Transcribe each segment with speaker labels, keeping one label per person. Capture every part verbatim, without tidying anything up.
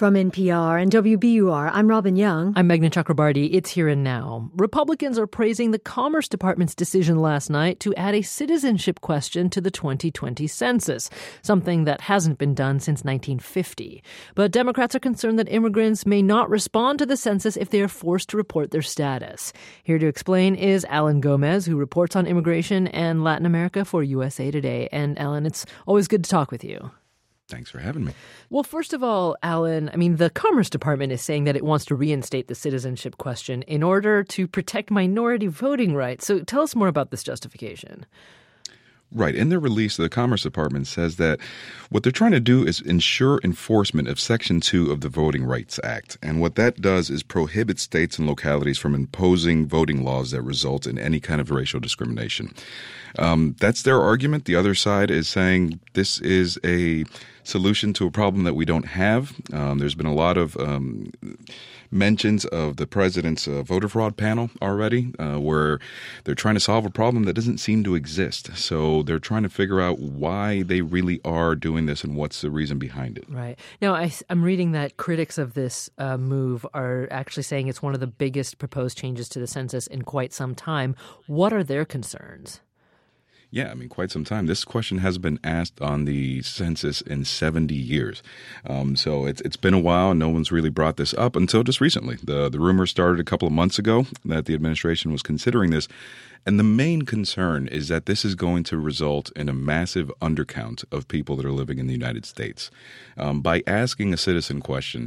Speaker 1: From N P R and W B U R, I'm Robin Young.
Speaker 2: I'm Meghna Chakrabarti. It's Here and Now. Republicans are praising the Commerce Department's decision last night to add a citizenship question to the twenty twenty census, something that hasn't been done since nineteen fifty. But Democrats are concerned that immigrants may not respond to the census if they are forced to report their status. Here to explain is Alan Gomez, who reports on immigration and Latin America for U S A Today. And Alan, it's always good to talk with you.
Speaker 3: Thanks for having me.
Speaker 2: Well, first of all, Alan, I mean, the Commerce Department is saying that it wants to reinstate the citizenship question in order to protect minority voting rights. So tell us more about this justification.
Speaker 3: Right. In their release, the Commerce Department says that what they're trying to do is ensure enforcement of Section two of the Voting Rights Act. And what that does is prohibit states and localities from imposing voting laws that result in any kind of racial discrimination. Um, that's their argument. The other side is saying this is a solution to a problem that we don't have. Um, there's been a lot of um, mentions of the president's uh, voter fraud panel already, uh, where they're trying to solve a problem that doesn't seem to exist. So they're trying to figure out why they really are doing this and what's the reason behind it.
Speaker 2: Right. Now, I, I'm reading that critics of this uh, move are actually saying it's one of the biggest proposed changes to the census in quite some time. What are their concerns?
Speaker 3: Yeah, I mean, quite some time. This question has been asked on the census in seventy years. Um, so it's it's been a while, and no one's really brought this up until just recently. The the rumor started a couple of months ago that the administration was considering this. And the main concern is that this is going to result in a massive undercount of people that are living in the United States. Um, by asking a citizen question,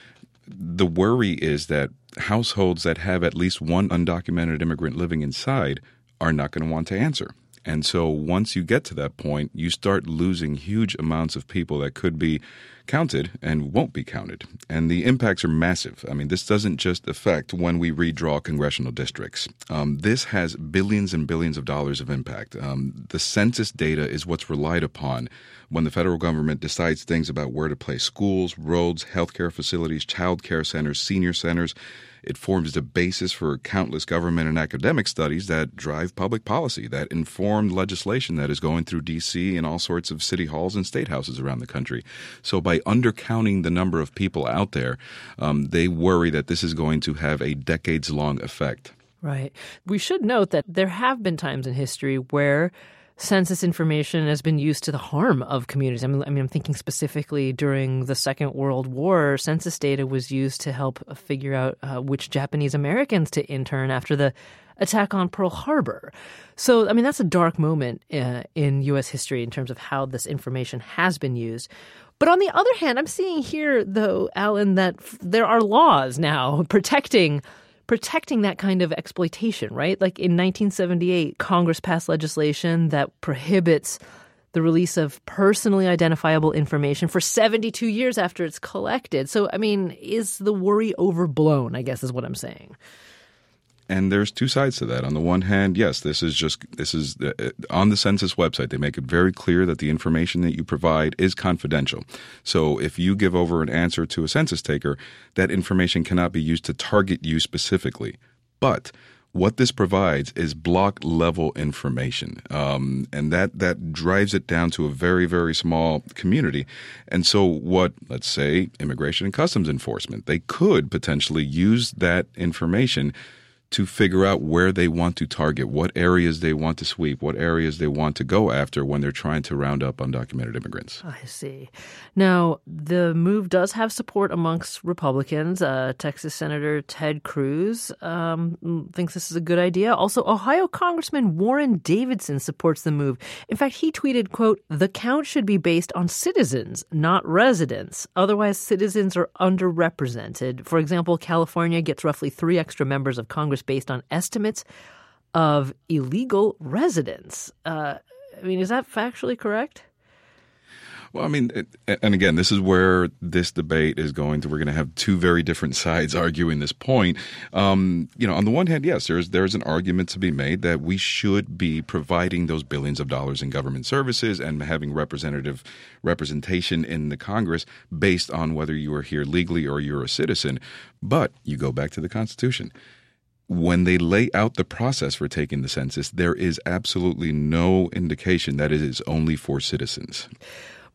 Speaker 3: the worry is that households that have at least one undocumented immigrant living inside are not going to want to answer. And so once you get to that point, you start losing huge amounts of people that could be counted and won't be counted. And the impacts are massive. I mean, this doesn't just affect when we redraw congressional districts. Um, this has billions and billions of dollars of impact. Um, the census data is what's relied upon when the federal government decides things about where to place schools, roads, healthcare facilities, child care centers, senior centers. It forms the basis for countless government and academic studies that drive public policy, that inform legislation that is going through D C and all sorts of city halls and state houses around the country. So by undercounting the number of people out there, um, they worry that this is going to have a decades-long effect.
Speaker 2: Right. We should note that there have been times in history where census information has been used to the harm of communities. I mean, I mean, I'm thinking specifically during the Second World War, census data was used to help figure out uh, which Japanese Americans to intern after the attack on Pearl Harbor. So, I mean, that's a dark moment uh, in U S history in terms of how this information has been used. But on the other hand, I'm seeing here, though, Alan, that f- there are laws now protecting protecting that kind of exploitation, right? Like in nineteen seventy-eight, Congress passed legislation that prohibits the release of personally identifiable information for seventy-two years after it's collected. So, I mean, is the worry overblown, I guess is what I'm saying.
Speaker 3: And there's two sides to that. On the one hand, yes, this is just this is uh, on the census website. They make it very clear that the information that you provide is confidential. So if you give over an answer to a census taker, that information cannot be used to target you specifically. But what this provides is block level information. Um, and that, that drives it down to a very, very small community. And so what, let's say, Immigration and Customs Enforcement, they could potentially use that information to figure out where they want to target, what areas they want to sweep, what areas they want to go after when they're trying to round up undocumented immigrants.
Speaker 2: I see. Now, the move does have support amongst Republicans. Uh, Texas Senator Ted Cruz um, thinks this is a good idea. Also, Ohio Congressman Warren Davidson supports the move. In fact, he tweeted, quote, "The count should be based on citizens, not residents. Otherwise, citizens are underrepresented. For example, California gets roughly three extra members of Congress based on estimates of illegal residents." Uh, I mean, is that factually correct?
Speaker 3: Well, I mean, it, and again, this is where this debate is going to. We're going to have two very different sides arguing this point. Um, you know, on the one hand, yes, there's there's an argument to be made that we should be providing those billions of dollars in government services and having representative representation in the Congress based on whether you are here legally or you're a citizen. But you go back to the Constitution. When they lay out the process for taking the census, there is absolutely no indication that it is only for citizens.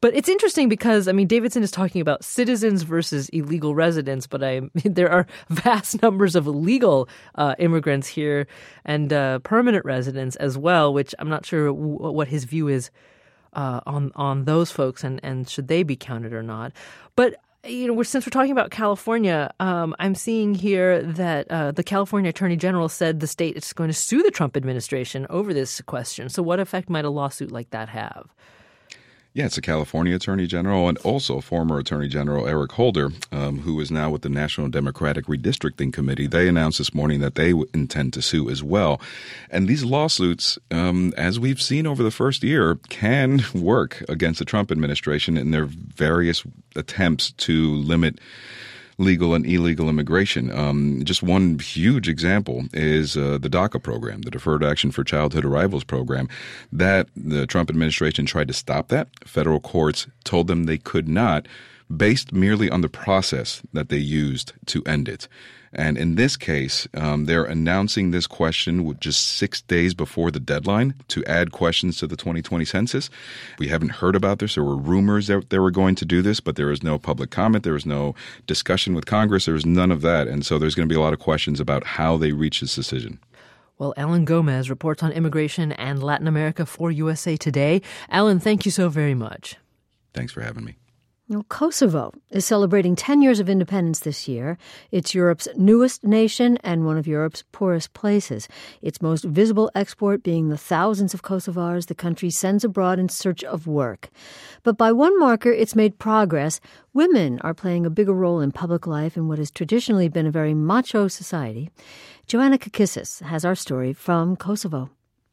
Speaker 2: But it's interesting because, I mean, Davidson is talking about citizens versus illegal residents, but I there are vast numbers of illegal uh, immigrants here and uh, permanent residents as well, which I'm not sure w- what his view is uh, on on those folks and, and should they be counted or not. But you know, we're, since we're talking about California, um, I'm seeing here that uh, the California Attorney General said the state is going to sue the Trump administration over this question. So what effect might a lawsuit like that have?
Speaker 3: Yeah, it's a California Attorney General and also former Attorney General Eric Holder, um, who is now with the National Democratic Redistricting Committee. They announced this morning that they w- intend to sue as well. And these lawsuits, um, as we've seen over the first year, can work against the Trump administration in their various attempts to limit legal and illegal immigration. Um, just one huge example is uh, the DACA program, the Deferred Action for Childhood Arrivals program, that the Trump administration tried to stop that. Federal courts told them they could not, based merely on the process that they used to end it. And in this case, um, they're announcing this question with just six days before the deadline to add questions to the twenty twenty census. We haven't heard about this. There were rumors that they were going to do this, but there is no public comment. There was no discussion with Congress. There was none of that. And so there's going to be a lot of questions about how they reach this decision.
Speaker 2: Well, Alan Gomez reports on immigration and Latin America for U S A Today. Alan, thank you so very much.
Speaker 3: Thanks for having me.
Speaker 1: Well, Kosovo is celebrating ten years of independence this year. It's Europe's newest nation and one of Europe's poorest places. Its most visible export being the thousands of Kosovars the country sends abroad in search of work. But by one marker, it's made progress. Women are playing a bigger role in public life in what has traditionally been a very macho society. Joanna Kakissis has our story from Kosovo.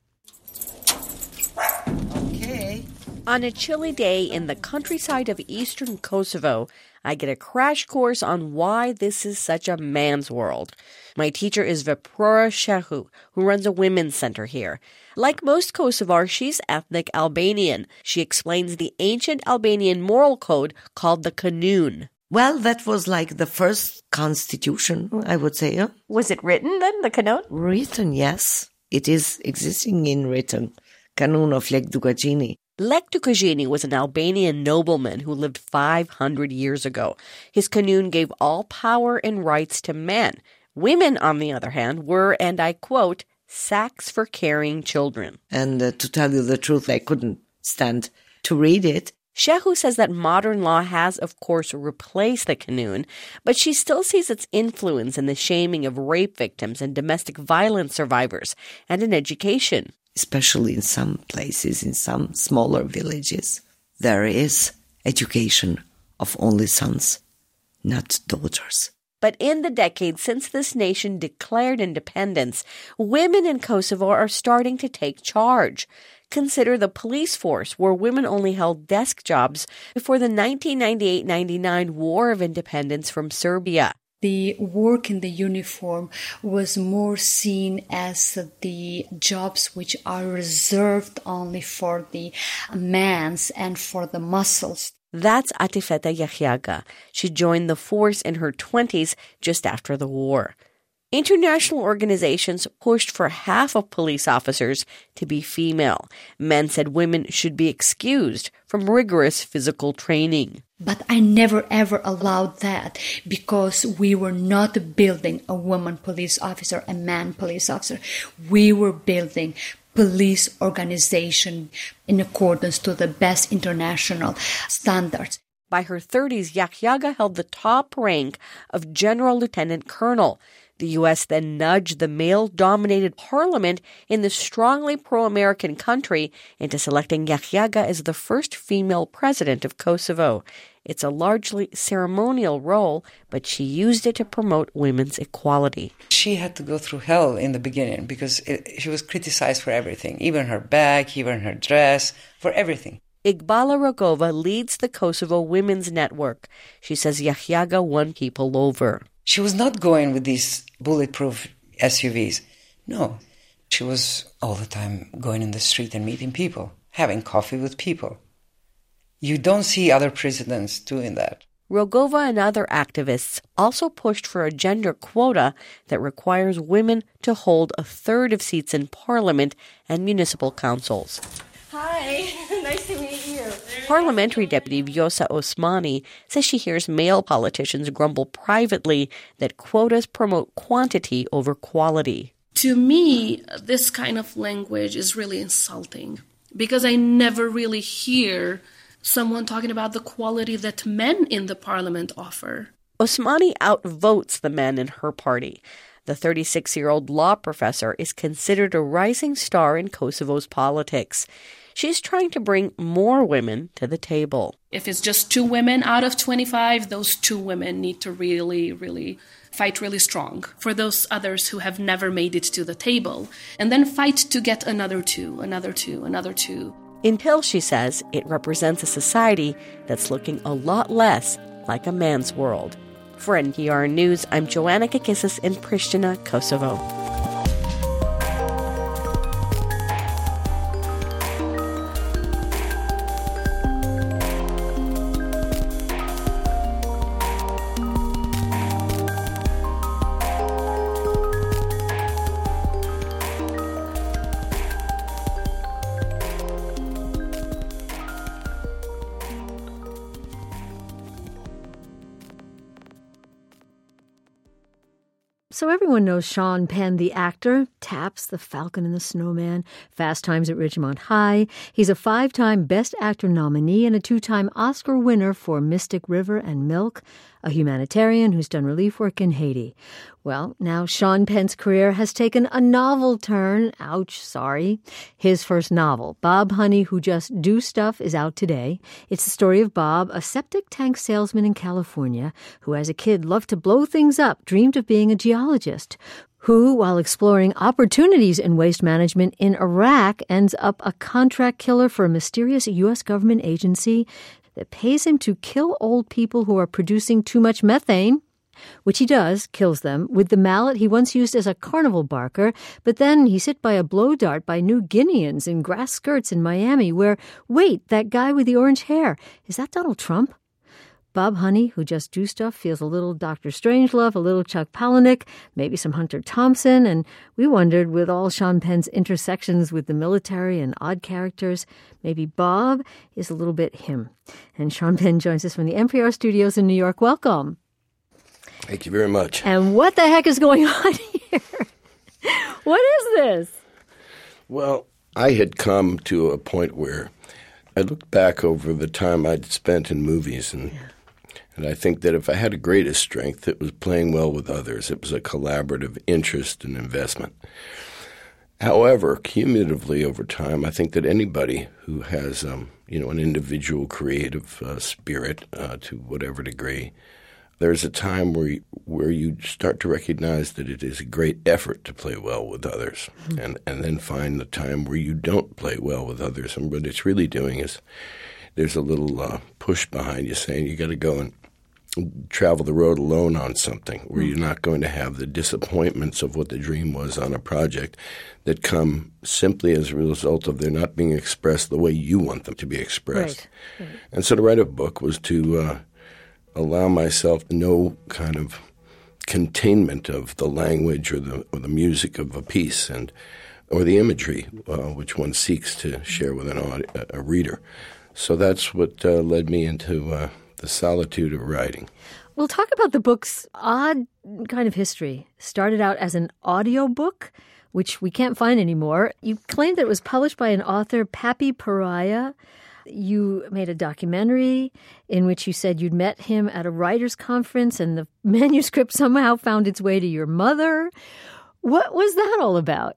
Speaker 4: Okay. On a chilly day in the countryside of eastern Kosovo, I get a crash course on why this is such a man's world. My teacher is Veprora Shehu, who runs a women's center here. Like most Kosovars, she's ethnic Albanian. She explains the ancient Albanian moral code called the Kanun.
Speaker 5: Well, that was like the first constitution, I would say. Huh?
Speaker 4: Was it written then, the Kanun?
Speaker 5: Written, yes. It is existing in written. Kanun of Lek Dukagjini.
Speaker 4: Lek Dukagjini was an Albanian nobleman who lived five hundred years ago. His Kanun gave all power and rights to men. Women, on the other hand, were, and I quote, sacks for carrying children.
Speaker 5: And uh, to tell you the truth, I couldn't stand to read it.
Speaker 4: Shehu says that modern law has, of course, replaced the Kanun, but she still sees its influence in the shaming of rape victims and domestic violence survivors, and in education.
Speaker 5: Especially in some places, in some smaller villages, there is education of only sons, not daughters.
Speaker 4: But in the decades since this nation declared independence, women in Kosovo are starting to take charge. Consider the police force, where women only held desk jobs before the nineteen ninety-eight ninety-nine War of Independence from Serbia.
Speaker 6: The work in the uniform was more seen as the jobs which are reserved only for the men's and for the muscles.
Speaker 4: That's Atifeta Yahyaga. She joined the force in her twenties just after the war. International organizations pushed for half of police officers to be female. Men said women should be excused from rigorous physical training.
Speaker 6: But I never ever allowed that because we were not building a woman police officer, a man police officer. We were building police organization in accordance to the best international standards.
Speaker 4: By her thirties, Yahyaga held the top rank of General Lieutenant Colonel. The U S then nudged the male-dominated parliament in the strongly pro-American country into selecting Yahyaga as the first female president of Kosovo. It's a largely ceremonial role, but she used it to promote women's equality.
Speaker 7: She had to go through hell in the beginning because it, she was criticized for everything, even her bag, even her dress, for everything.
Speaker 4: Iqbala Rogova leads the Kosovo Women's Network. She says Yahyaga won people over.
Speaker 7: She was not going with these bulletproof S U Vs. No, she was all the time going in the street and meeting people, having coffee with people. You don't see other presidents doing that.
Speaker 4: Rogova and other activists also pushed for a gender quota that requires women to hold a third of seats in parliament and municipal councils.
Speaker 8: Hi, nice to meet you.
Speaker 4: Parliamentary Deputy Vjosa Osmani says she hears male politicians grumble privately that quotas promote quantity over quality.
Speaker 8: To me, this kind of language is really insulting because I never really hear someone talking about the quality that men in the parliament offer.
Speaker 4: Osmani outvotes the men in her party. The thirty-six-year-old law professor is considered a rising star in Kosovo's politics. She's trying to bring more women to the table.
Speaker 8: If it's just two women out of twenty-five, those two women need to really, really fight really strong for those others who have never made it to the table, and then fight to get another two, another two, another two.
Speaker 4: Until, she says, it represents a society that's looking a lot less like a man's world. For N P R News, I'm Joanna Kakissis in Pristina, Kosovo.
Speaker 1: So everyone knows Sean Penn, the actor, Taps, The Falcon and the Snowman, Fast Times at Ridgemont High. He's a five-time Best Actor nominee and a two-time Oscar winner for Mystic River and Milk, a humanitarian who's done relief work in Haiti. Well, now Sean Penn's career has taken a novel turn. Ouch, sorry. His first novel, Bob Honey, Who Just Do Stuff, is out today. It's the story of Bob, a septic tank salesman in California, who as a kid loved to blow things up, dreamed of being a geologist, who, while exploring opportunities in waste management in Iraq, ends up a contract killer for a mysterious U S government agency that pays him to kill old people who are producing too much methane, which he does, kills them, with the mallet he once used as a carnival barker, but then he's hit by a blow dart by New Guineans in grass skirts in Miami where, wait, that guy with the orange hair, is that Donald Trump? Bob Honey, Who Just Do Stuff, feels a little Doctor Strangelove, a little Chuck Palahniuk, maybe some Hunter Thompson, and we wondered, with all Sean Penn's intersections with the military and odd characters, maybe Bob is a little bit him. And Sean Penn joins us from the N P R studios in New York. Welcome.
Speaker 9: Thank you very much.
Speaker 1: And what the heck is going on here? What is this?
Speaker 9: Well, I had come to a point where I looked back over the time I'd spent in movies, and and I think that if I had a greatest strength, it was playing well with others. It was a collaborative interest and investment. However, cumulatively over time, I think that anybody who has, um, you know, an individual creative uh, spirit uh, to whatever degree, there's a time where you, where you start to recognize that it is a great effort to play well with others, mm-hmm. and, and then find the time where you don't play well with others. And what it's really doing is there's a little uh, push behind you saying you got to go and travel the road alone on something where mm-hmm. you're not going to have the disappointments of what the dream was on a project that come simply as a result of they're not being expressed the way you want them to be expressed. Right. Right. And so to write a book was to uh, allow myself no kind of containment of the language or the or the music of a piece and or the imagery uh, which one seeks to share with an audi- a reader. So that's what uh, led me into uh, the solitude of writing.
Speaker 1: We'll talk about the book's odd kind of history. Started out as an audio book, which we can't find anymore. You claimed that it was published by an author, Pappy Pariah. You made a documentary in which you said you'd met him at a writer's conference and the manuscript somehow found its way to your mother. What was that all about?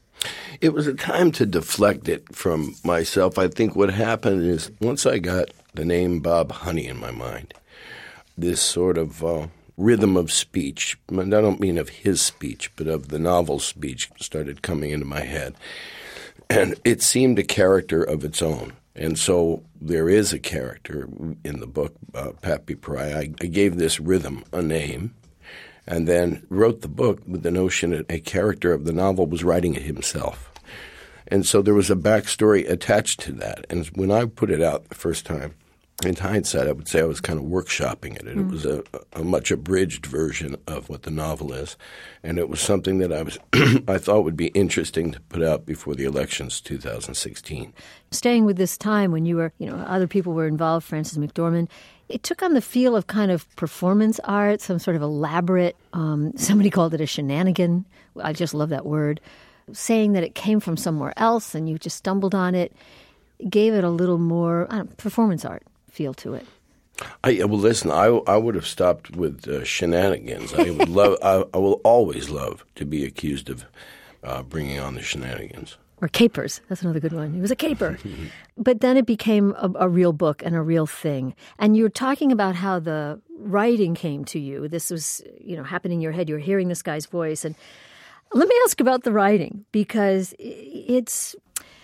Speaker 9: It was a time to deflect it from myself. I think what happened is once I got the name Bob Honey in my mind, this sort of uh, rhythm of speech, and I don't mean of his speech, but of the novel speech started coming into my head. And it seemed a character of its own. And so there is a character in the book, uh, Pappy Pariah. I, I gave this rhythm a name and then wrote the book with the notion that a character of the novel was writing it himself. And so there was a backstory attached to that. And when I put it out the first time, in hindsight, I would say I was kind of workshopping it. And mm. It was a, a much abridged version of what the novel is. And it was something that I was I thought would be interesting to put out before the elections two thousand sixteen.
Speaker 1: Staying with this time when you were, you know, other people were involved, Frances McDormand, it took on the feel of kind of performance art, some sort of elaborate, um, somebody called it a shenanigan. I just love that word. Saying that it came from somewhere else and you just stumbled on it, gave it a little more I don't know, performance art feel to it.
Speaker 9: I, well, listen, I, I would have stopped with uh, shenanigans. I would love. I, I will always love to be accused of uh, bringing on the shenanigans.
Speaker 1: Or capers. That's another good one. It was a caper. But then it became a, a real book and a real thing. And you were talking about how the writing came to you. This was, you know, happening in your head. You were hearing this guy's voice. And let me ask about the writing, because it's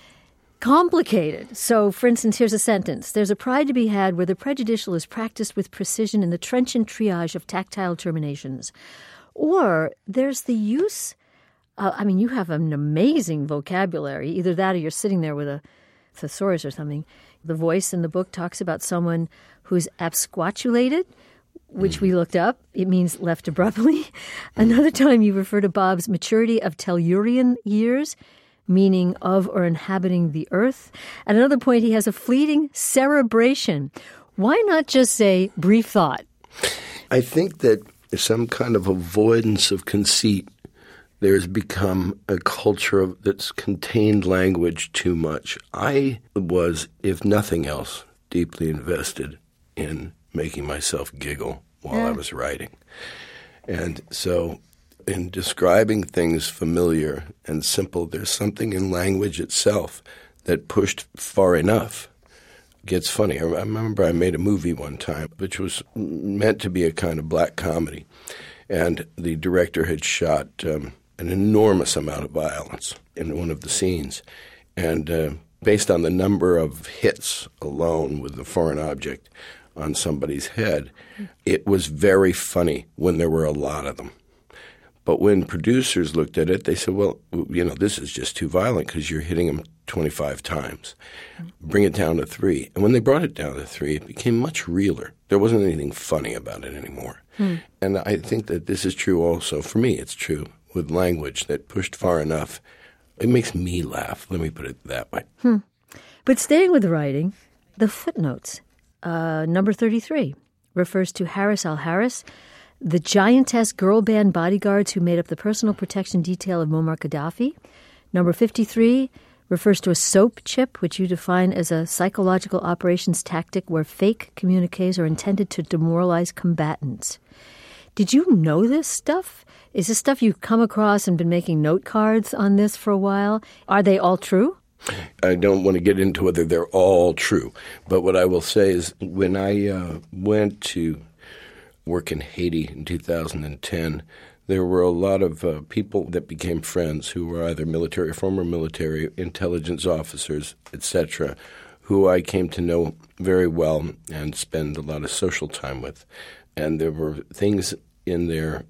Speaker 1: complicated. So, for instance, here's a sentence. There's a pride to be had where the prejudicial is practiced with precision in the trenchant triage of tactile terminations. Or there's the use, uh, I mean, you have an amazing vocabulary. Either that or you're sitting there with a thesaurus or something. The voice in the book talks about someone who's absquatulated, which mm. we looked up. It means left abruptly. Another time you refer to Bob's maturity of Tellurian years, meaning of or inhabiting the earth. At another point, he has a fleeting cerebration. Why not just say brief thought?
Speaker 9: I think that some kind of avoidance of conceit. There's become a culture of, that's contained language too much. I was, if nothing else, deeply invested in making myself giggle while yeah. I was writing. And so in describing things familiar and simple, there's something in language itself that pushed far enough gets funny. I remember I made a movie one time which was meant to be a kind of black comedy, and the director had shot um, an enormous amount of violence in one of the scenes. And uh, based on the number of hits alone with the foreign object on somebody's head, it was very funny when there were a lot of them. But when producers looked at it, they said, well, you know, this is just too violent because you're hitting them twenty-five times. Bring it down to three. And when they brought it down to three, it became much realer. There wasn't anything funny about it anymore. Hmm. And I think that this is true also. For me, it's true with language that pushed far enough. It makes me laugh. Let me put it that way.
Speaker 1: Hmm. But staying with the writing, the footnotes. Uh, number thirty-three refers to Harris al-Harris, the giantess girl band bodyguards who made up the personal protection detail of Muammar Gaddafi. Number fifty-three refers to a soap chip, which you define as a psychological operations tactic where fake communiques are intended to demoralize combatants. Did you know this stuff? Is this stuff you've come across and been making note cards on this for a while? Are they all true?
Speaker 9: I don't want to get into whether they're all true. But what I will say is when I uh, went to work in Haiti in two thousand ten, there were a lot of uh, people that became friends who were either military, former military, intelligence officers, et cetera, who I came to know very well and spend a lot of social time with. And there were things in their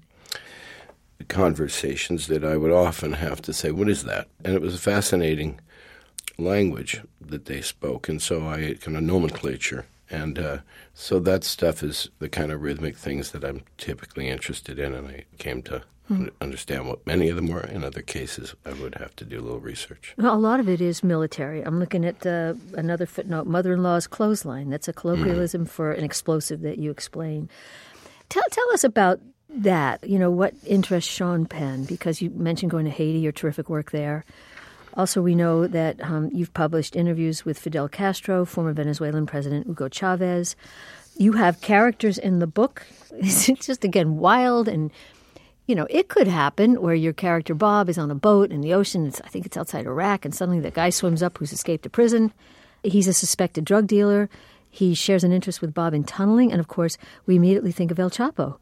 Speaker 9: conversations that I would often have to say, what is that? And it was a fascinating language that they spoke, and so I kind of nomenclature. And uh, so that stuff is the kind of rhythmic things that I'm typically interested in, and I came to mm. understand what many of them were. In other cases, I would have to do a little research.
Speaker 1: Well, a lot of it is military. I'm looking at uh, another footnote, mother-in-law's clothesline. That's a colloquialism mm. for an explosive that you explain. Tell, tell us about that. You know, what interests Sean Penn? Because you mentioned going to Haiti, your terrific work there. Also, we know that um, you've published interviews with Fidel Castro, former Venezuelan President Hugo Chavez. You have characters in the book. It's just, again, wild. And, you know, it could happen where your character Bob is on a boat in the ocean. It's, I think it's outside Iraq. And suddenly the guy swims up who's escaped a prison. He's a suspected drug dealer. He shares an interest with Bob in tunneling. And, of course, we immediately think of El Chapo,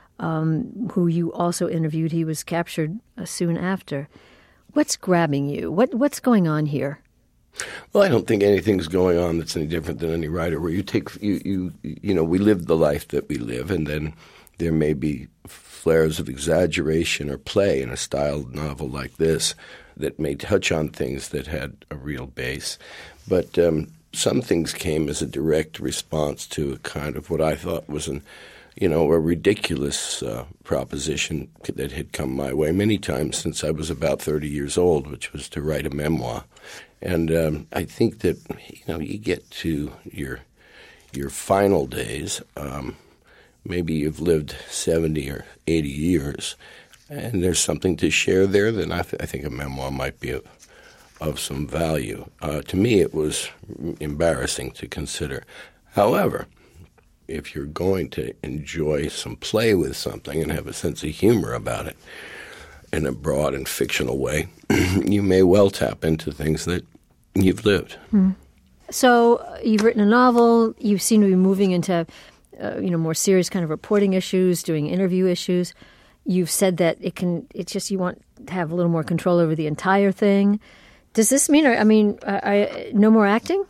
Speaker 1: um, who you also interviewed. He was captured uh, soon after. What's grabbing you? What What's going on here?
Speaker 9: Well, I don't think anything's going on that's any different than any writer. Where you take you you you know we live the life that we live, and then there may be flares of exaggeration or play in a styled novel like this that may touch on things that had a real base. But um, some things came as a direct response to a kind of what I thought was an, you know, a ridiculous uh, proposition that had come my way many times since I was about thirty years old, which was to write a memoir. And um, I think that, you know, you get to your your final days, um, maybe you've lived seventy or eighty years, and there's something to share there, then I, th- I think a memoir might be of, of some value. Uh, to me, it was embarrassing to consider. However, if you're going to enjoy some play with something and have a sense of humor about it in a broad and fictional way, you may well tap into things that you've lived.
Speaker 1: Mm. So uh, you've written a novel. You seem to be moving into, uh, you know, more serious kind of reporting issues, doing interview issues. You've said that it can. It's just you want to have a little more control over the entire thing. Does this mean? I mean, uh, I, no more acting?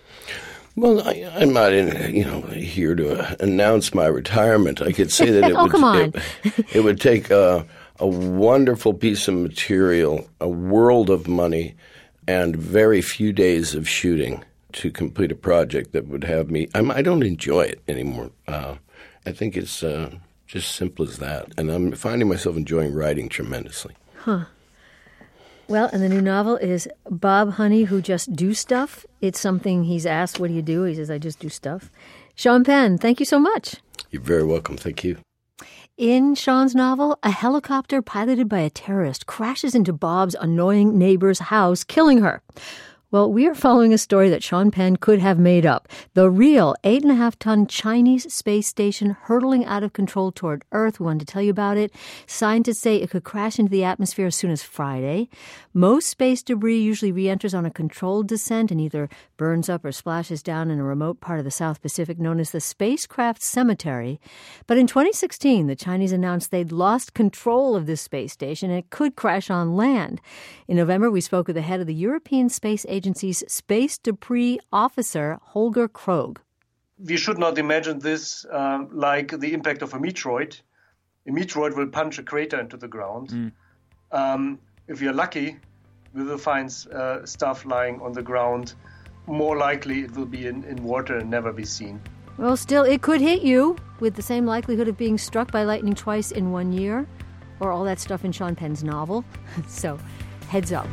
Speaker 9: Well, I, I'm not in, you know, here to announce my retirement. I could say that it
Speaker 1: oh,
Speaker 9: would
Speaker 1: come on.
Speaker 9: it, it would take a, a wonderful piece of material, a world of money, and very few days of shooting to complete a project that would have me. I'm, I don't enjoy it anymore. Uh, I think it's uh, just simple as that, and I'm finding myself enjoying writing tremendously.
Speaker 1: Huh. Well, and the new novel is Bob Honey, Who Just Do Stuff. It's something he's asked, what do you do? He says, I just do stuff. Sean Penn, thank you so much.
Speaker 9: You're very welcome. Thank you.
Speaker 1: In Sean's novel, a helicopter piloted by a terrorist crashes into Bob's annoying neighbor's house, killing her. Well, we are following a story that Sean Penn could have made up. The real eight and a half ton Chinese space station hurtling out of control toward Earth. We wanted to tell you about it. Scientists say it could crash into the atmosphere as soon as Friday. Most space debris usually re-enters on a controlled descent and either burns up or splashes down in a remote part of the South Pacific known as the Spacecraft Cemetery. But in twenty sixteen, the Chinese announced they'd lost control of this space station and it could crash on land. In November, we spoke with the head of the European Space Agency Agency's Space Debris Officer, Holger Krogh.
Speaker 10: We should not imagine this uh, like the impact of a meteoroid. A meteoroid will punch a crater into the ground. Mm. Um, if we are lucky, we will find uh, stuff lying on the ground. More likely it will be in, in water and never be seen.
Speaker 1: Well, still, it could hit you with the same likelihood of being struck by lightning twice in one year, or all that stuff in Sean Penn's novel. So, heads up.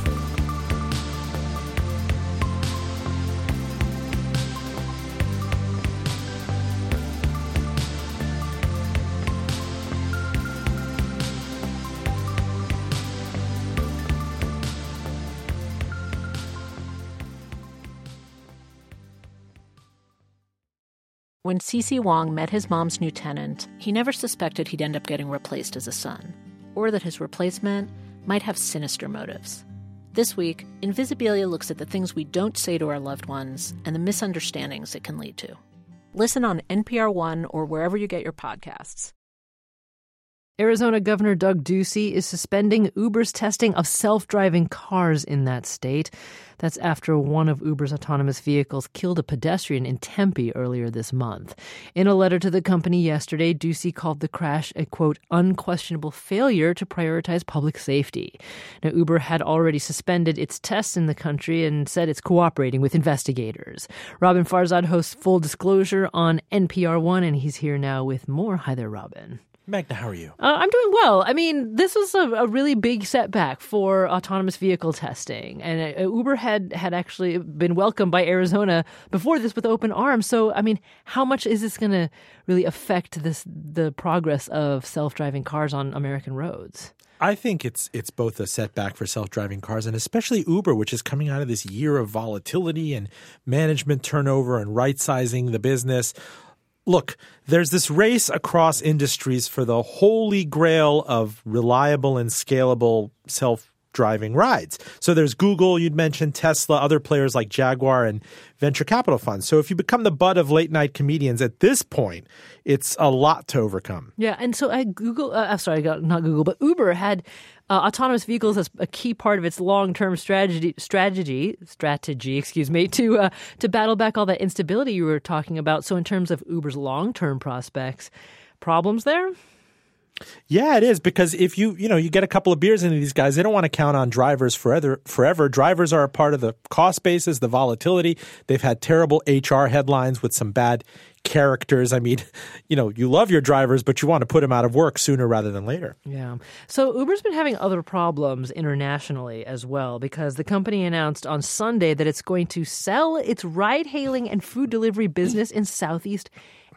Speaker 11: When Cece Wong met his mom's new tenant, he never suspected he'd end up getting replaced as a son, or that his replacement might have sinister motives. This week, Invisibilia looks at the things we don't say to our loved ones and the misunderstandings it can lead to. Listen on N P R One or wherever you get your podcasts.
Speaker 2: Arizona Governor Doug Ducey is suspending Uber's testing of self-driving cars in that state. That's after one of Uber's autonomous vehicles killed a pedestrian in Tempe earlier this month. In a letter to the company yesterday, Ducey called the crash a, quote, unquestionable failure to prioritize public safety. Now, Uber had already suspended its tests in the country and said it's cooperating with investigators. Robin Farzad hosts Full Disclosure on N P R One, and he's here now with more. Hi there, Robin.
Speaker 12: Magda, how are you?
Speaker 2: Uh, I'm doing well. I mean, this was a, a really big setback for autonomous vehicle testing. And uh, Uber had, had actually been welcomed by Arizona before this with open arms. So, I mean, how much is this going to really affect this the progress of self-driving cars on American roads?
Speaker 12: I think it's it's both a setback for self-driving cars and especially Uber, which is coming out of this year of volatility and management turnover and right-sizing the business. Look, there's this race across industries for the holy grail of reliable and scalable self-driving rides. So there's Google, you'd mentioned Tesla, other players like Jaguar and venture capital funds. So if you become the butt of late-night comedians at this point, it's a lot to overcome.
Speaker 2: Yeah, and so at Google, uh, I'm sorry, not Google, but Uber had Uh, autonomous vehicles as a key part of its long-term strategy, strategy, strategy, excuse me, to uh, to battle back all that instability you were talking about. So, in terms of Uber's long-term prospects, problems there?
Speaker 12: Yeah, it is, because if you, you know, you get a couple of beers into these guys, they don't want to count on drivers forever. forever. Drivers are a part of the cost basis, the volatility. They've had terrible H R headlines with some bad characters. I mean, you know, you love your drivers, but you want to put them out of work sooner rather than later.
Speaker 2: Yeah. So Uber's been having other problems internationally as well, because the company announced on Sunday that it's going to sell its ride-hailing and food delivery business in Southeast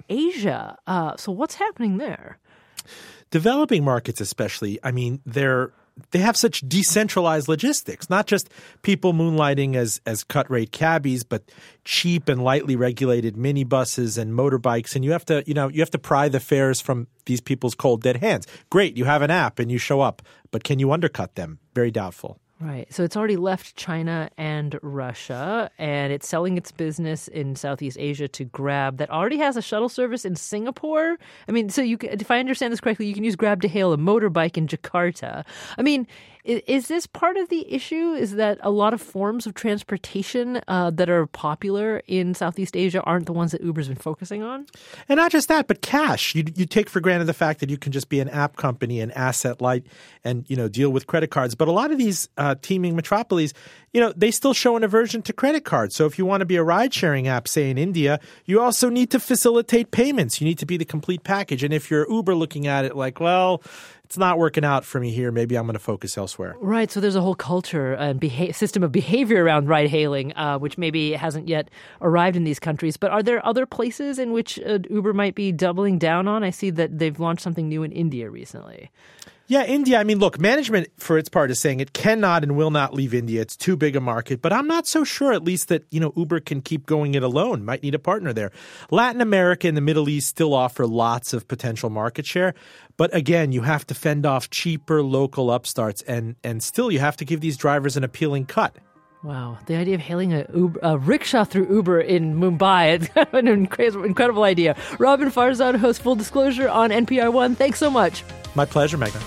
Speaker 2: Asia. Uh, so what's happening there?
Speaker 12: Developing markets especially, I mean, they're they have such decentralized logistics, not just people moonlighting as as cut-rate cabbies, but cheap and lightly regulated minibuses and motorbikes. And you have to, you know, you have to pry the fares from these people's cold, dead hands. Great, you have an app and you show up, but can you undercut them? Very doubtful.
Speaker 2: Right. So it's already left China and Russia, and it's selling its business in Southeast Asia to Grab that already has a shuttle service in Singapore. I mean, so you can, if I understand this correctly, you can use Grab to hail a motorbike in Jakarta. I mean, is, is this part of the issue? Is that a lot of forms of transportation uh, that are popular in Southeast Asia aren't the ones that Uber's been focusing on?
Speaker 12: And not just that, but cash. You, you take for granted the fact that you can just be an app company and asset light and, you know, deal with credit cards. But a lot of these uh, teeming metropolises, you know, they still show an aversion to credit cards. So if you want to be a ride-sharing app, say in India, you also need to facilitate payments. You need to be the complete package. And if you're Uber looking at it like, well, it's not working out for me here, maybe I'm going to focus elsewhere.
Speaker 2: Right. So there's a whole culture and beha- system of behavior around ride-hailing, uh, which maybe hasn't yet arrived in these countries. But are there other places in which uh, Uber might be doubling down on? I see that they've launched something new in India recently.
Speaker 12: Yeah, India. I mean, look, management for its part is saying it cannot and will not leave India. It's too big a market. But I'm not so sure, at least, that, you know, Uber can keep going it alone. Might need a partner there. Latin America and the Middle East still offer lots of potential market share. But again, you have to fend off cheaper local upstarts. And, and still, you have to give these drivers an appealing cut.
Speaker 2: Wow. The idea of hailing a, Uber, a rickshaw through Uber in Mumbai, it's kind of an incredible, incredible idea. Robin Farzad hosts Full Disclosure on N P R One. Thanks so much.
Speaker 12: My pleasure, Meghna.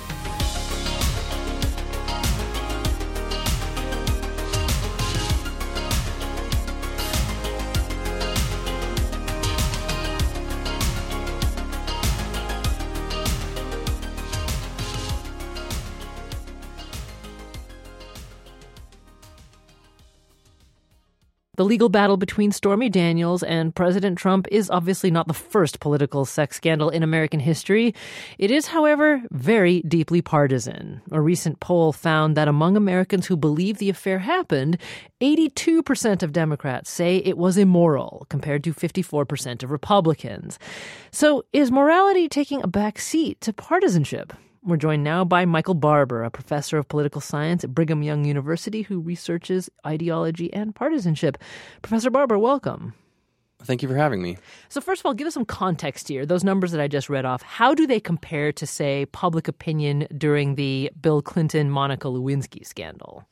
Speaker 2: The legal battle between Stormy Daniels and President Trump is obviously not the first political sex scandal in American history. It is, however, very deeply partisan. A recent poll found that among Americans who believe the affair happened, eighty-two percent of Democrats say it was immoral, compared to fifty-four percent of Republicans. So is morality taking a back seat to partisanship? We're joined now by Michael Barber, a professor of political science at Brigham Young University who researches ideology and partisanship. Professor Barber, welcome.
Speaker 13: Thank you for having me.
Speaker 2: So first of all, give us some context here. Those numbers that I just read off, how do they compare to, say, public opinion during the Bill Clinton-Monica Lewinsky scandal?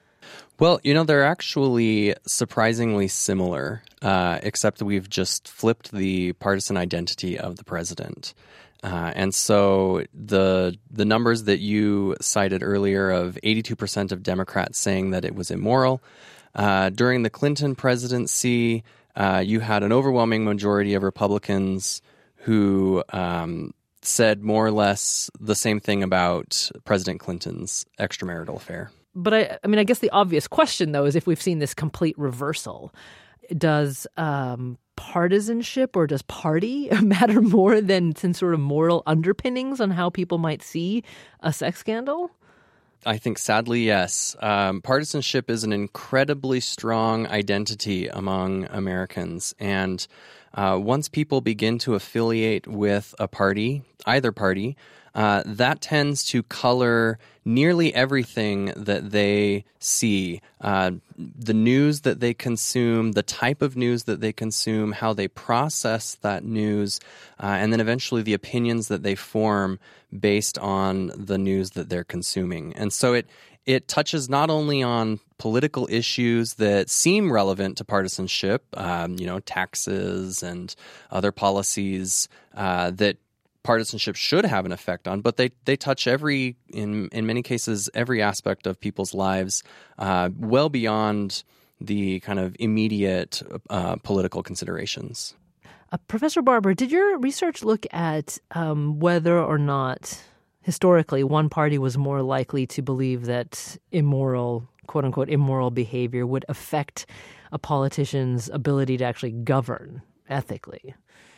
Speaker 13: Well, you know, they're actually surprisingly similar, uh, except that we've just flipped the partisan identity of the president. Uh, and so the the numbers that you cited earlier of eighty-two percent of Democrats saying that it was immoral, uh, during the Clinton presidency, uh, you had an overwhelming majority of Republicans who um, said more or less the same thing about President Clinton's extramarital affair.
Speaker 2: But I, I mean, I guess the obvious question, though, is if we've seen this complete reversal, does um, partisanship or does party matter more than some sort of moral underpinnings on how people might see a sex scandal?
Speaker 13: I think sadly, yes. Um, partisanship is an incredibly strong identity among Americans. And uh, once people begin to affiliate with a party, either party, uh, that tends to color nearly everything that they see. Uh, the news that they consume, the type of news that they consume, how they process that news, uh, and then eventually the opinions that they form based on the news that they're consuming. And so it it touches not only on political issues that seem relevant to partisanship, um, you know, taxes and other policies uh, that partisanship should have an effect on, but they, they touch every, in in many cases, every aspect of people's lives, uh, well beyond the kind of immediate uh, political considerations.
Speaker 2: Uh, Professor Barber, did your research look at um, whether or not historically, one party was more likely to believe that immoral, quote unquote, immoral behavior would affect a politician's ability to actually govern ethically.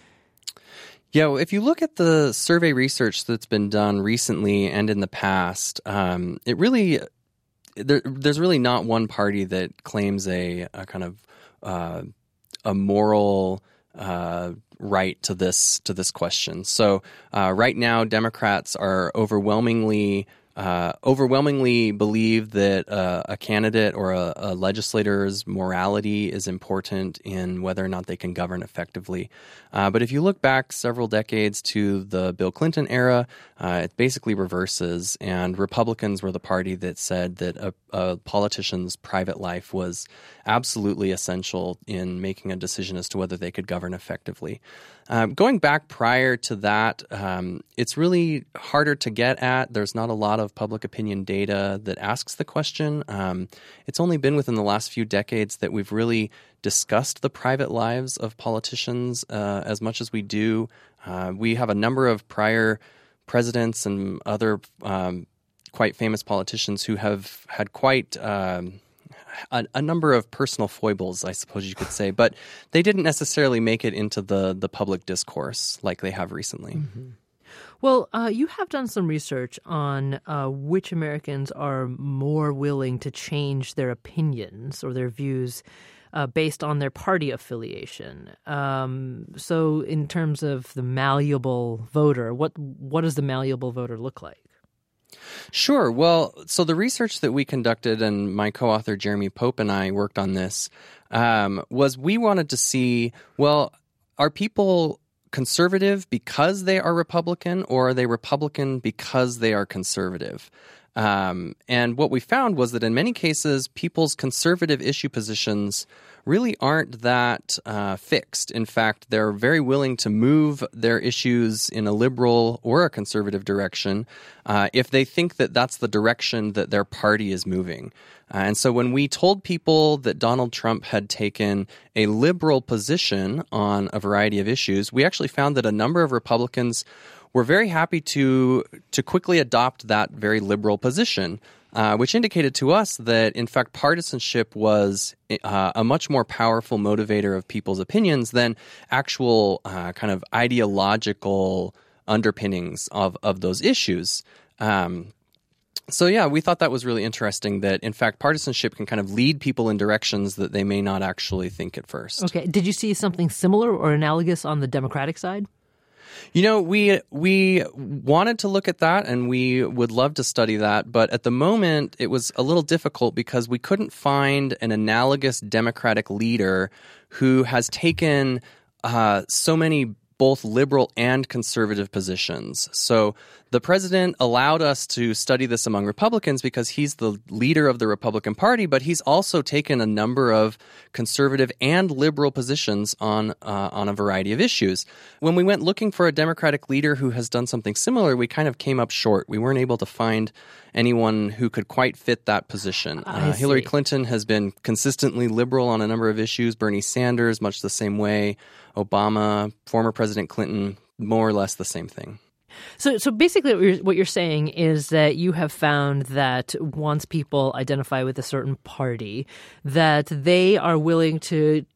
Speaker 13: Yeah, well, if you look at the survey research that's been done recently and in the past, um, it really there, there's really not one party that claims a, a kind of uh, a moral uh, right to this to this question. So uh, right now, Democrats are overwhelmingly uh, overwhelmingly believe that uh, a candidate or a, a legislator's morality is important in whether or not they can govern effectively. Uh, but if you look back several decades to the Bill Clinton era, uh, it basically reverses, and Republicans were the party that said that a, a politician's private life was absolutely essential in making a decision as to whether they could govern effectively. Um, going back prior to that, um, it's really harder to get at. There's not a lot of public opinion data that asks the question. Um, it's only been within the last few decades that we've really discussed the private lives of politicians uh, as much as we do. Uh, we have a number of prior presidents and other um, quite famous politicians who have had quite um, a, a number of personal foibles, I suppose you could say, but they didn't necessarily make it into the, the public discourse like they have recently.
Speaker 2: Mm-hmm. Well, uh, you have done some research on uh, which Americans are more willing to change their opinions or their views Uh, based on their party affiliation. Um, so in terms of the malleable voter, what what does the malleable voter look like?
Speaker 13: Sure. Well, so the research that we conducted, and my co-author Jeremy Pope and I worked on this, um, was we wanted to see, well, are people conservative because they are Republican, or are they Republican because they are conservative? Um, and what we found was that in many cases, people's conservative issue positions really aren't that uh, fixed. In fact, they're very willing to move their issues in a liberal or a conservative direction uh, if they think that that's the direction that their party is moving. Uh, and so when we told people that Donald Trump had taken a liberal position on a variety of issues, we actually found that a number of Republicans were very happy to to quickly adopt that very liberal position, uh, which indicated to us that, in fact, partisanship was uh, a much more powerful motivator of people's opinions than actual uh, kind of ideological underpinnings of, of those issues. Um, so, yeah, we thought that was really interesting that, in fact, partisanship can kind of lead people in directions that they may not actually think at first.
Speaker 2: Okay. Did you see something similar or analogous on the Democratic side?
Speaker 13: You know, we we wanted to look at that, and we would love to study that, but at the moment it was a little difficult because we couldn't find an analogous Democratic leader who has taken uh, so many both liberal and conservative positions. So the president allowed us to study this among Republicans because he's the leader of the Republican Party, but he's also taken a number of conservative and liberal positions on uh, on a variety of issues. When we went looking for a Democratic leader who has done something similar, we kind of came up short. We weren't able to find anyone who could quite fit that position. Uh, Hillary Clinton has been consistently liberal on a number of issues. Bernie Sanders, much the same way. Obama, former President Clinton, more or less the same thing.
Speaker 2: So, so basically, what you're, what you're saying is that you have found that once people identify with a certain party, that they are willing to,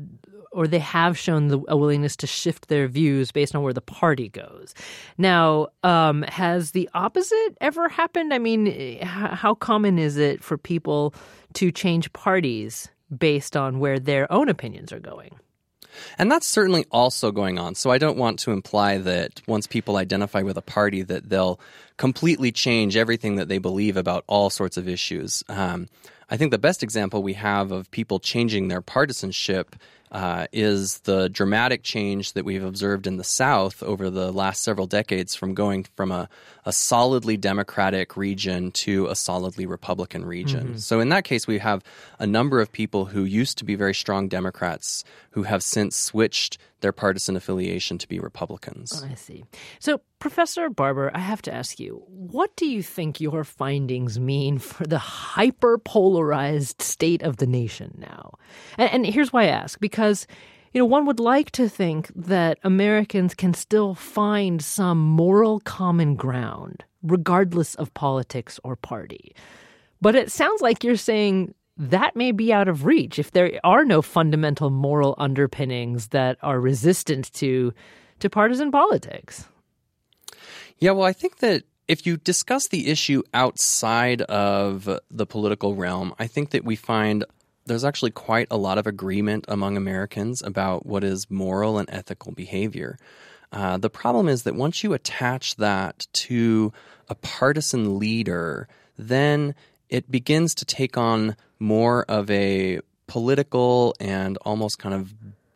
Speaker 2: or they have shown the, a willingness to shift their views based on where the party goes. Now, um, has the opposite ever happened? I mean, h- how common is it for people to change parties based on where their own opinions are going?
Speaker 13: And that's certainly also going on. So I don't want to imply that once people identify with a party that they'll completely change everything that they believe about all sorts of issues. Um, I think the best example we have of people changing their partisanship uh, is the dramatic change that we've observed in the South over the last several decades, from going from a, a solidly Democratic region to a solidly Republican region. Mm-hmm. So in that case, we have a number of people who used to be very strong Democrats who have since switched their partisan affiliation to be Republicans.
Speaker 2: Oh, I see. So, Professor Barber, I have to ask you, what do you think your findings mean for the hyper-polarized state of the nation now? And, and here's why I ask. Because, you know, one would like to think that Americans can still find some moral common ground regardless of politics or party. But it sounds like you're saying that may be out of reach if there are no fundamental moral underpinnings that are resistant to to partisan politics.
Speaker 13: Yeah, well, I think that if you discuss the issue outside of the political realm, I think that we find there's actually quite a lot of agreement among Americans about what is moral and ethical behavior. Uh, the problem is that once you attach that to a partisan leader, then it begins to take on more of a political and almost kind of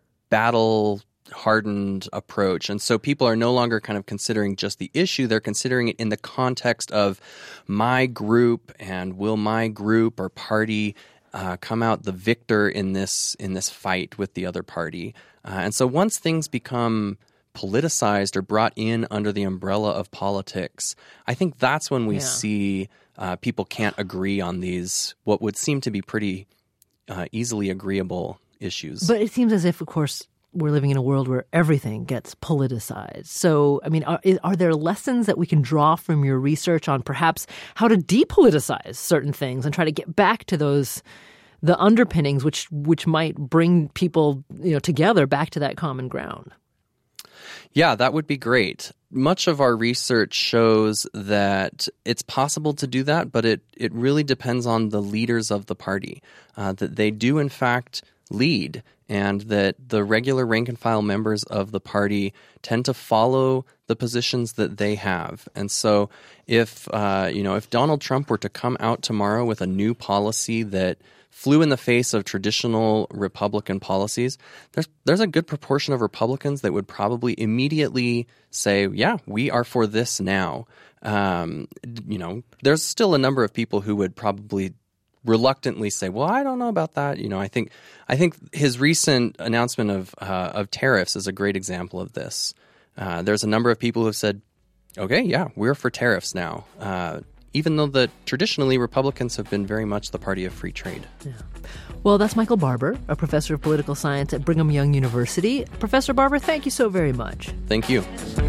Speaker 13: battle-hardened approach. And so people are no longer kind of considering just the issue. They're considering it in the context of my group, and will my group or party uh, come out the victor in this in this fight with the other party. Uh, and so once things become politicized or brought in under the umbrella of politics, I think that's when we yeah. see uh, people can't agree on these, what would seem to be pretty uh, easily agreeable issues.
Speaker 2: But it seems as if, of course, we're living in a world where everything gets politicized. So, I mean, are, are there lessons that we can draw from your research on perhaps how to depoliticize certain things and try to get back to those, the underpinnings which which might bring people, you know, together back to that common ground?
Speaker 13: Yeah, that would be great. Much of our research shows that it's possible to do that, but it, it really depends on the leaders of the party, uh, that they do in fact lead, and that the regular rank-and-file members of the party tend to follow the positions that they have. And so if, uh, you know, if Donald Trump were to come out tomorrow with a new policy that flew in the face of traditional Republican policies, there's there's a good proportion of Republicans that would probably immediately say, yeah, we are for this now. Um, you know, there's still a number of people who would probably reluctantly say, well, I don't know about that. You know, I think I think his recent announcement of uh, of tariffs is a great example of this. Uh, there's a number of people who have said, okay, yeah, we're for tariffs now. Uh, even though the traditionally Republicans have been very much the party of free trade.
Speaker 2: Yeah. Well, that's Michael Barber, a professor of political science at Brigham Young University. Professor Barber, thank you so very much.
Speaker 13: Thank you.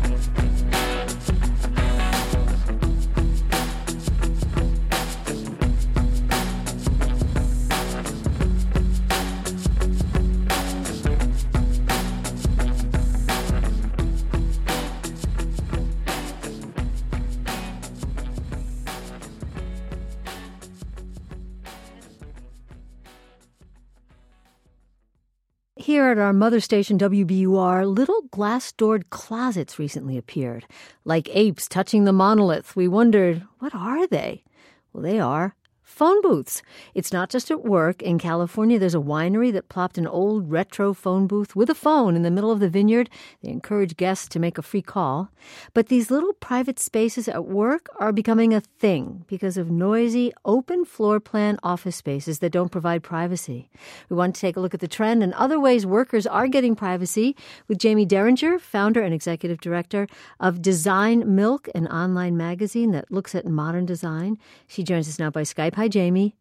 Speaker 1: Here at our mother station, W B U R, little glass-doored closets recently appeared. Like apes touching the monolith, we wondered, what are they? Well, they are phone booths. It's not just at work. In California, there's a winery that plopped an old retro phone booth with a phone in the middle of the vineyard. They encourage guests to make a free call. But these little private spaces at work are becoming a thing because of noisy, open floor plan office spaces that don't provide privacy. We want to take a look at the trend and other ways workers are getting privacy with Jamie Derringer, founder and executive director of Design Milk, an online magazine that looks at modern design. She joins us now by Skype. Hi, Jamie.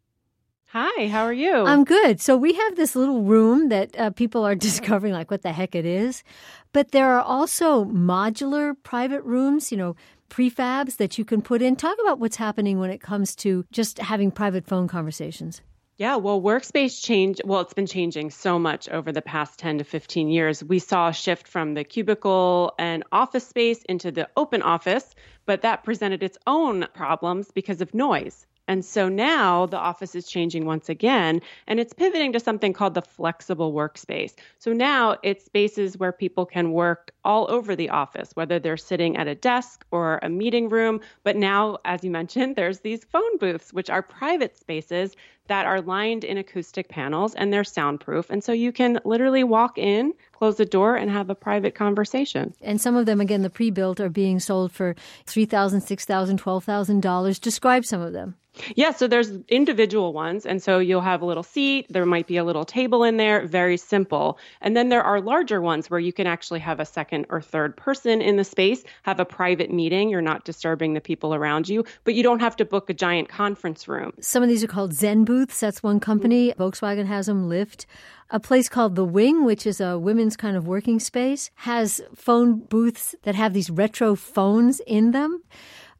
Speaker 14: Hi, how are you?
Speaker 1: I'm good. So we have this little room that uh, people are discovering, like, what the heck it is. But there are also modular private rooms, you know, prefabs that you can put in. Talk about what's happening when it comes to just having private phone conversations.
Speaker 14: Yeah, well, workspace change, well, it's been changing so much over the past ten to fifteen years. We saw a shift from the cubicle and office space into the open office, but that presented its own problems because of noise. And so now the office is changing once again, and it's pivoting to something called the flexible workspace. So now it's spaces where people can work all over the office, whether they're sitting at a desk or a meeting room. But now, as you mentioned, there's these phone booths, which are private spaces that are lined in acoustic panels, and they're soundproof. And so you can literally walk in, close the door, and have a private conversation.
Speaker 1: And some of them, again, the pre-built, are being sold for three thousand dollars, six thousand dollars, twelve thousand dollars. Describe some of them.
Speaker 14: Yeah, so there's individual ones. And so you'll have a little seat. There might be a little table in there, very simple. And then there are larger ones where you can actually have a second or third person in the space, have a private meeting. You're not disturbing the people around you, but you don't have to book a giant conference room.
Speaker 1: Some of these are called Zen booths. That's one company. Volkswagen has them, Lyft. A place called The Wing, which is a women's kind of working space, has phone booths that have these retro phones in them.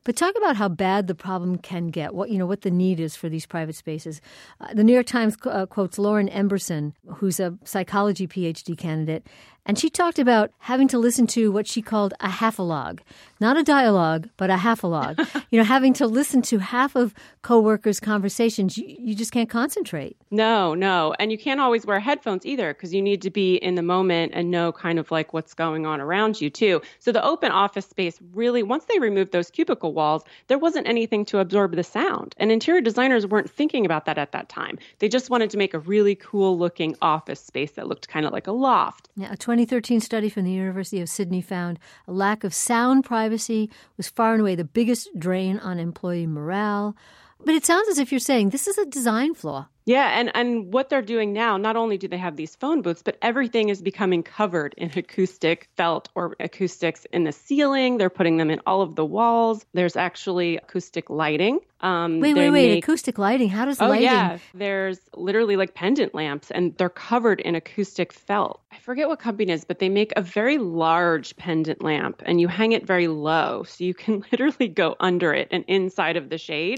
Speaker 1: But talk about how bad the problem can get, what you know, what the need is for these private spaces. Uh, the New York Times uh, quotes Lauren Emberson, who's a psychology P H D candidate, and she talked about having to listen to what she called a half-a-log. Not a dialogue, but a half-a-log. you know, having to listen to half of coworkers' conversations, you, you just can't concentrate.
Speaker 14: No, no. And you can't always wear headphones either because you need to be in the moment and know kind of like what's going on around you too. So the open office space really, once they removed those cubicle walls, there wasn't anything to absorb the sound. And interior designers weren't thinking about that at that time. They just wanted to make a really cool looking office space that looked kind of like a loft.
Speaker 1: Yeah, a twenty thirteen study from the University of Sydney found a lack of sound privacy was far and away the biggest drain on employee morale. But it sounds as if you're saying this is a design flaw.
Speaker 14: Yeah, and, and what they're doing now, not only do they have these phone booths, but everything is becoming covered in acoustic felt or acoustics in the ceiling. They're putting them in all of the walls. There's actually acoustic lighting. Um,
Speaker 1: wait, wait, wait.
Speaker 14: Make...
Speaker 1: Acoustic lighting? How does
Speaker 14: oh,
Speaker 1: lighting?
Speaker 14: Oh, yeah. There's literally like pendant lamps, and they're covered in acoustic felt. I forget what company it is, but they make a very large pendant lamp, and you hang it very low. So you can literally go under it and inside of the shade.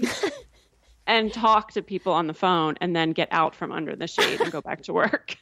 Speaker 14: And talk to people on the phone and then get out from under the shade and go back to work.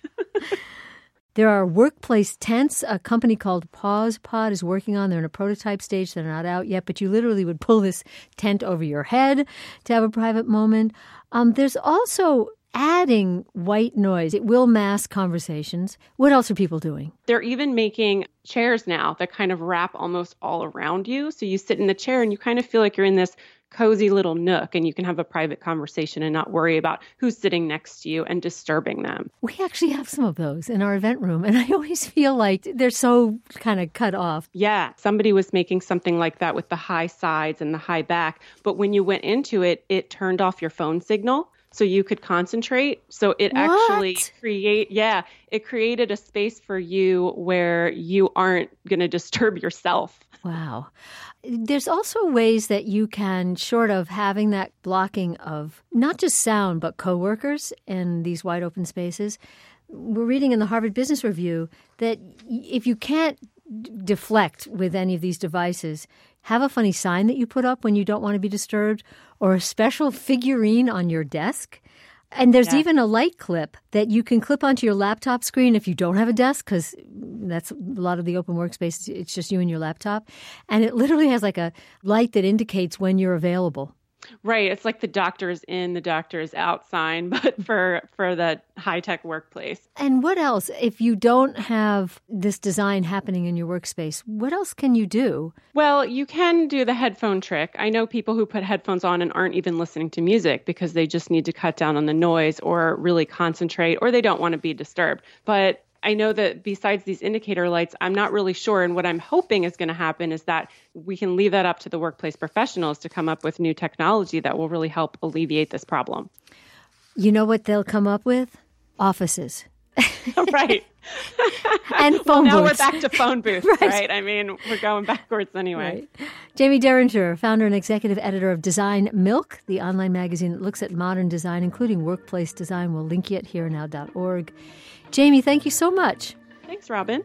Speaker 1: There are workplace tents. A company called Pause Pod is working on. They're in a prototype stage. They're not out yet, but you literally would pull this tent over your head to have a private moment. Um, there's also adding white noise. It will mask conversations. What else are people doing?
Speaker 14: They're even making chairs now that kind of wrap almost all around you. So you sit in the chair and you kind of feel like you're in this cozy little nook and you can have a private conversation and not worry about who's sitting next to you and disturbing them.
Speaker 1: We actually have some of those in our event room, and I always feel like they're so kind of cut off.
Speaker 14: Yeah, somebody was making something like that with the high sides and the high back, but when you went into it, it turned off your phone signal so you could concentrate. So it
Speaker 1: what?
Speaker 14: actually create, yeah, it created a space for you where you aren't going to disturb yourself.
Speaker 1: Wow. There's also ways that you can, short of having that blocking of not just sound, but coworkers in these wide open spaces. We're reading in the Harvard Business Review that if you can't deflect with any of these devices, have a funny sign that you put up when you don't want to be disturbed, or a special figurine on your desk. And there's yeah. even a light clip that you can clip onto your laptop screen if you don't have a desk, because that's a lot of the open workspace. It's just you and your laptop. And it literally has like a light that indicates when you're available.
Speaker 14: Right. It's like the doctor's in, the doctor's out sign, but for, for the high-tech workplace.
Speaker 1: And what else? If you don't have this design happening in your workspace, what else can you do?
Speaker 14: Well, you can do the headphone trick. I know people who put headphones on and aren't even listening to music because they just need to cut down on the noise or really concentrate, or they don't want to be disturbed. But I know that besides these indicator lights, I'm not really sure. And what I'm hoping is going to happen is that we can leave that up to the workplace professionals to come up with new technology that will really help alleviate this problem.
Speaker 1: You know what they'll come up with? Offices.
Speaker 14: Right.
Speaker 1: And phone
Speaker 14: well, now
Speaker 1: booths.
Speaker 14: Now we're back to phone booths,
Speaker 1: right.
Speaker 14: right? I mean, we're going backwards anyway.
Speaker 1: Right. Jamie Derringer, founder and executive editor of Design Milk, the online magazine that looks at modern design, including workplace design. We'll link you at here now dot org. Jamie, thank you so much.
Speaker 14: Thanks, Robin.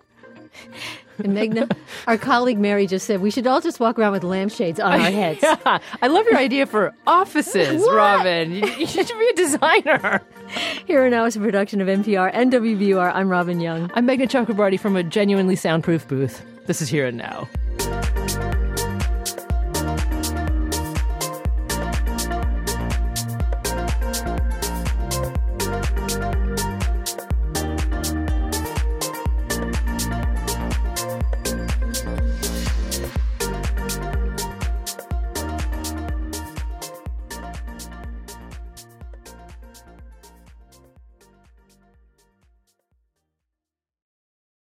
Speaker 1: And Meghna, our colleague Mary just said we should all just walk around with lampshades on our heads.
Speaker 2: Yeah, I love your idea for offices,
Speaker 1: what?
Speaker 2: Robin. You, you should be a designer.
Speaker 1: Here and Now is a production of N P R and W B U R. I'm Robin Young.
Speaker 2: I'm Meghna Chakrabarty from a genuinely soundproof booth. This is Here and Now.